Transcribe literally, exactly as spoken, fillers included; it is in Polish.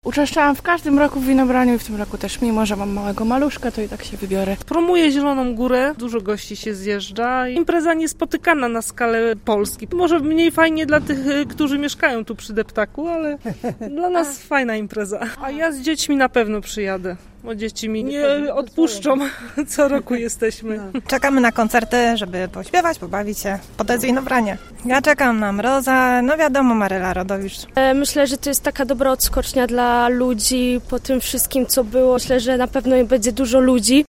Uczęszczałam w każdym roku w Winobraniu i w tym roku też, mimo że mam małego maluszka, to i tak się wybiorę. Promuję Zieloną Górę, dużo gości się zjeżdża. Impreza niespotykana na skalę Polski. Może mniej fajnie dla tych, którzy mieszkają tu przy Deptaku, ale dla nas fajna impreza. A ja z dziećmi na pewno przyjadę. Bo dzieci mi nie odpuszczą. Co roku jesteśmy. Czekamy na koncerty, żeby pośpiewać, pobawić się. Potem Winobranie. Ja czekam na Mroza, no wiadomo, Maryla Rodowicz. Myślę, że to jest taka dobra odskocznia dla ludzi po tym wszystkim, co było. Myślę, że na pewno będzie dużo ludzi.